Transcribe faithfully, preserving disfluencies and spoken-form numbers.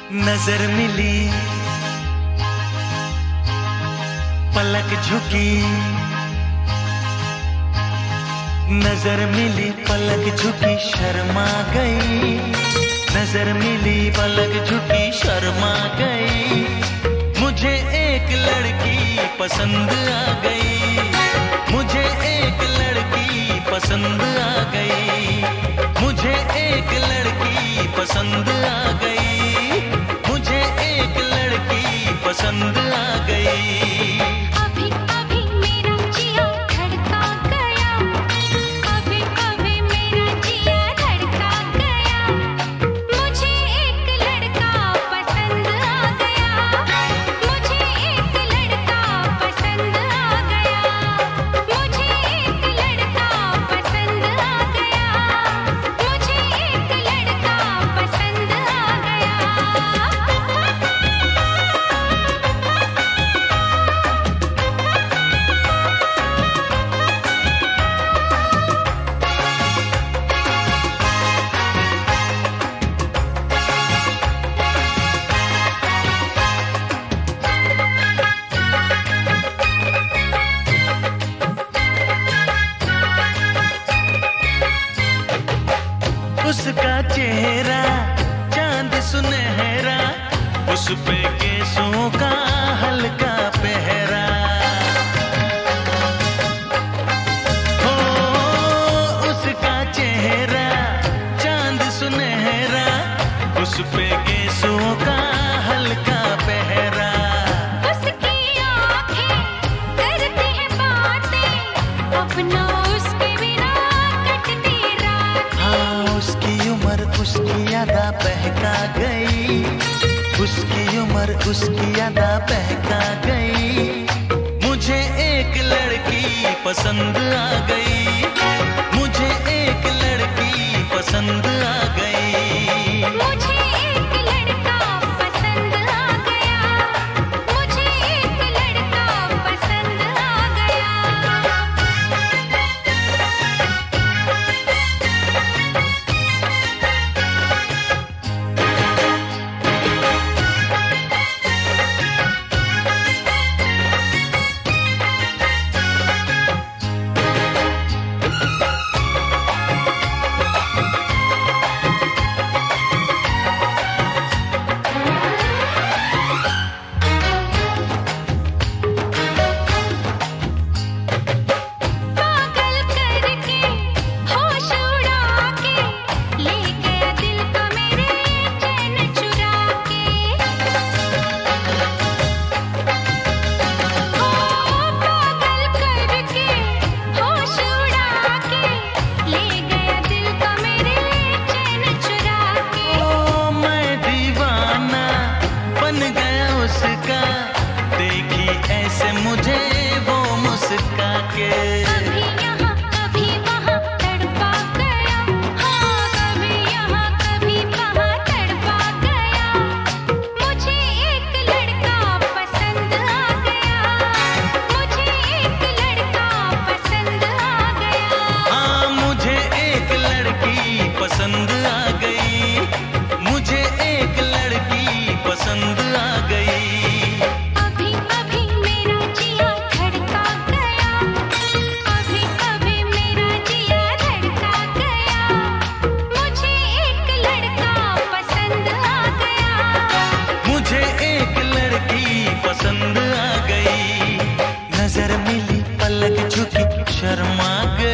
नजर मिली, पलक झुकी, नजर मिली पलक झुकी शर्मा गई, नजर मिली पलक झुकी शर्मा गई, मुझे एक लड़की पसंद आ गई, मुझे एक लड़की पसंद आ गई, मुझे एक लड़की पसंद आ गई, मुझे एक लड़की पसंद आ गई। अभी अभी मेरा जिया धड़का गया, अभी अभी मेरा जिया धड़का गया, मुझे एक लड़का पसंद आ गया, मुझे एक लड़का पसंद आ गया, मुझे एक लड़का पसंद आ गया, मुझे एक लड़का पसंद आ गया। उसका चेहरा चांद सुनहरा, उस पे केसों का हल्का पहरा, हो उसका चेहरा चांद सुनहरा, उस पे केसों का हल्का पहरा, उसकी आँखें करती हैं बातें, अपना उसके बिना कटती रात। हाँ उसकी उम्र उसकी यादा बहका गई, उसकी उम्र उसकी यादा बहका गई, मुझे एक लड़की पसंद आ गई, मुझे एक लड़की पसंद आ गई, मुझे एक लड़का पसंद आ गया, मुझे एक लड़का पसंद आ गया। पागल करके होश उड़ा के ले गया दिल को मेरे चैन चुरा के, ओ पागल करके होश उड़ा के ले गया दिल को मेरे चैन चुरा के। ओ मैं दीवाना बन गया उसका, देखी ऐसे मुझे वो मुस्का के, कभी यहाँ कभी वहाँ तड़पा गया, हाँ कभी यहाँ कभी वहाँ तड़पा गया, मुझे एक लड़का पसंद आ गया, मुझे एक लड़का पसंद आ गया। हाँ मुझे एक लड़की पसंद आ गई, मुझे एक लड़की पसंद आ गई। अभी अभी मेरा जिया धड़का गया, अभी अभी मेरा जिया धड़का गया, मुझे एक लड़का पसंद आ गया, मुझे एक लड़की पसंद आ गई, नजर मिली पलक झुकी शर्मा गई।